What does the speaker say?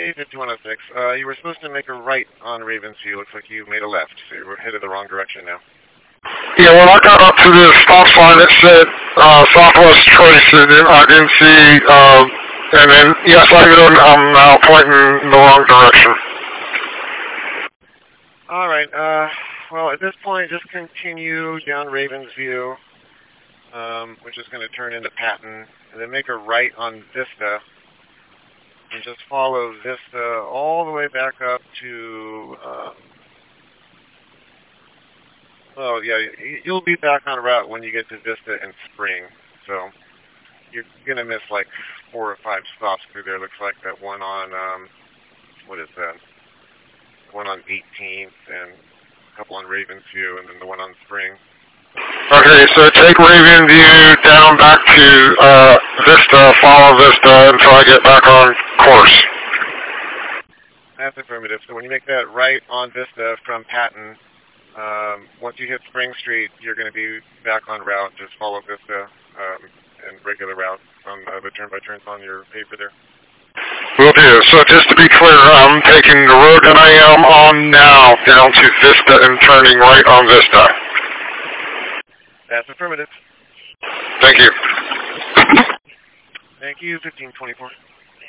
Okay, 5106. You were supposed to make a right on Ravensview. Looks like you made a left, so you're headed the wrong direction now. Yeah, when I got up to the stop sign, it said Southwest Choice, and then I didn't see, and then, yes, I'm now pointing in the wrong direction. All right, well, at this point, just continue down Ravensview, which is going to turn into Patton, and then make a right on Vista, and just follow Vista all the way back up to, well, yeah, you'll be back on route when you get to Vista and Spring, so you're going to miss like 4 or 5 stops through there. Looks like that one on, what is that? One on 18th and a couple on Ravensview and then the one on Spring. Okay, so take Ravensview down back to Vista, follow Vista until I get back on course. That's affirmative. So when you make that right on Vista from Patton, once you hit Spring Street, you're going to be back on route. Just follow Vista and regular route on the turn-by-turns on your paper there. Will do. So just to be clear, I'm taking the road that I am on now down to Vista and turning right on Vista. That's affirmative. Thank you. Thank you, 1524.